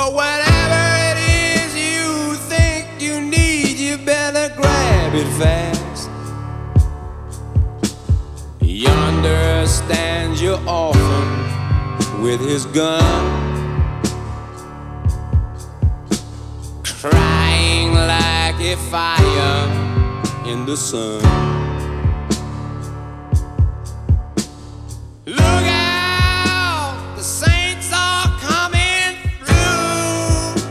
But whatever it is you think you need, you better grab it fast. Yonder stands your orphan with his gun, crying like a fire in the sun. Look out, the saints are coming through,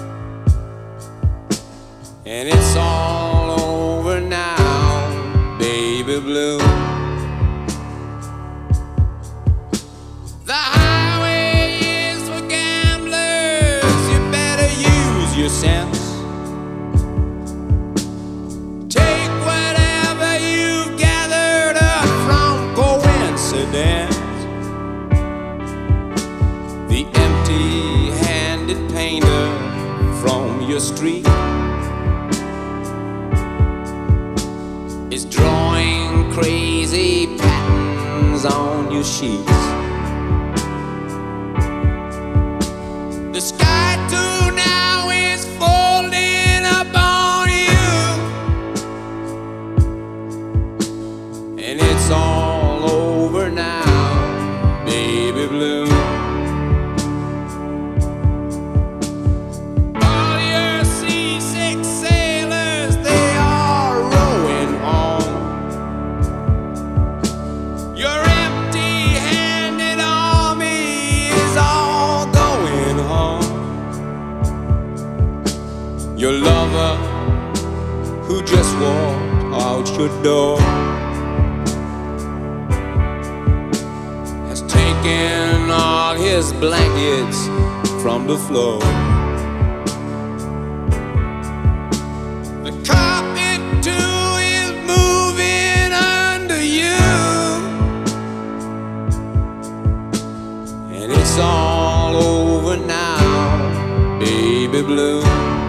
and it's all over now, baby blue. The highway is for gamblers, you better use your sense. Take whatever you've gathered up from coincidence. The empty-handed painter from your street is drawing crazy patterns on your sheets. The sky too now is folding up on you, and it's all over now, baby blue. All your seasick sailors, they are rowing home. Your empty-handed army is all going home. Your lover who just walked out your door has taken all his blankets from the floor. The carpet too is moving under you, and it's all over now, baby blue.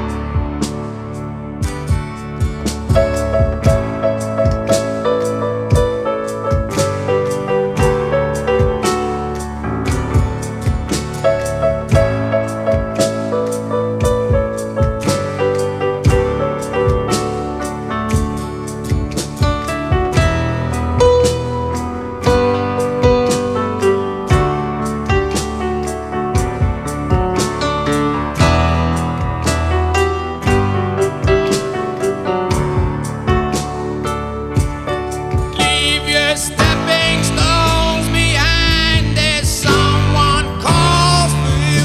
Stepping stones behind as someone calls for you.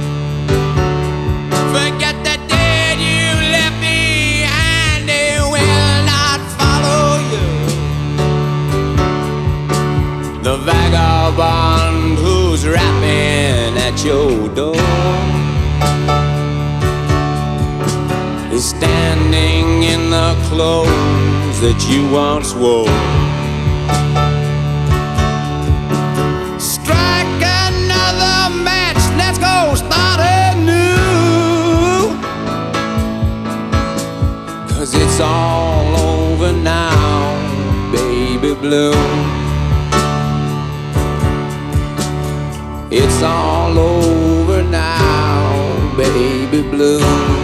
Forget the dead you left behind, they will not follow you. The vagabond who's rapping at your door is standing in the clothes that you once wore. Strike another match, let's go start anew, 'cause it's all over now, baby blue. It's all over now, baby blue.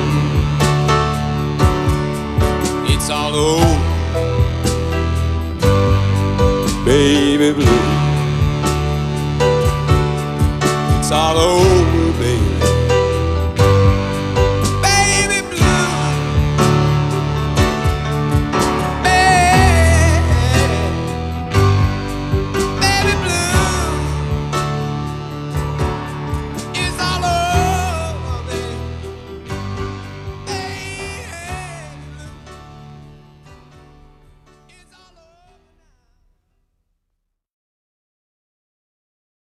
It's all over, baby blue. It's all over.